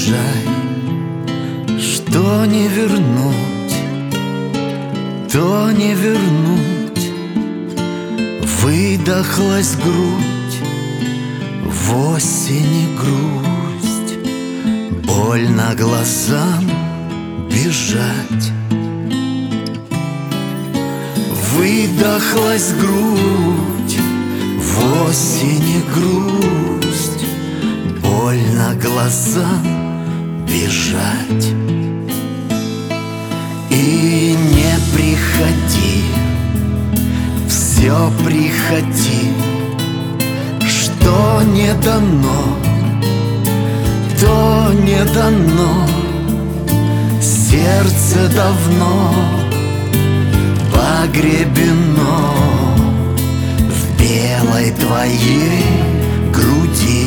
бежай, что не вернуть, то не вернуть. Выдохлась грудь, в осени грусть, больно глазам бежать. Выдохлась грудь, в осени грусть, больно глазам бежать. И не приходи, все приходи, что не дано, то не дано. Сердце давно погребено в белой твоей груди.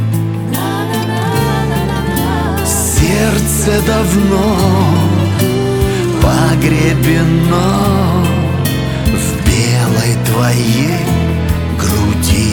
Сердце давно погребено в белой твоей груди.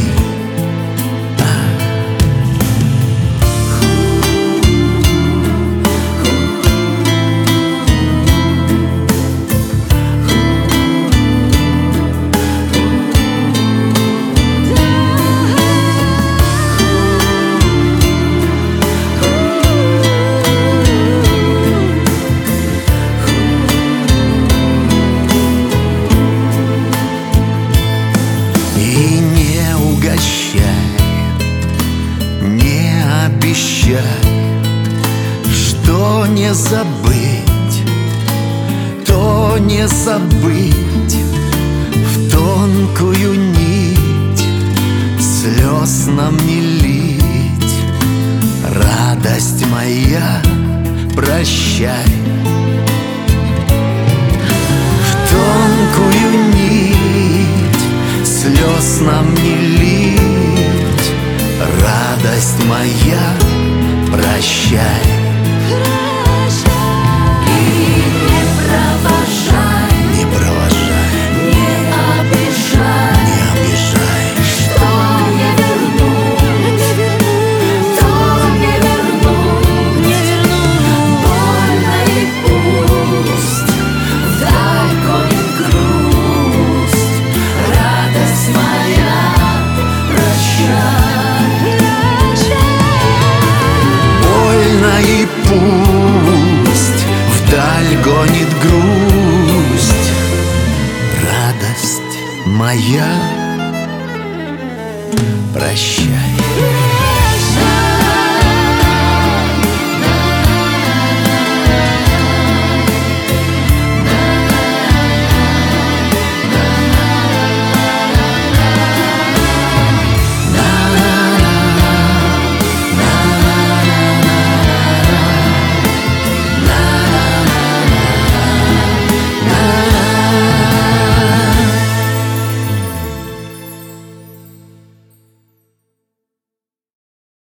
Не обещай, что не забыть, то не забыть. В тонкую нить слез нам не лить. Радость моя, прощай. В тонкую нить слез нам не лить. Радость моя, прощай. И не провожай, не провожай, не обижай, не обижай. что не вернуть, то не вернуть. Больно и пусть вдаль гонит грусть. Радость моя, прощай. И пусть вдаль гонит грусть. Радость моя, прощай.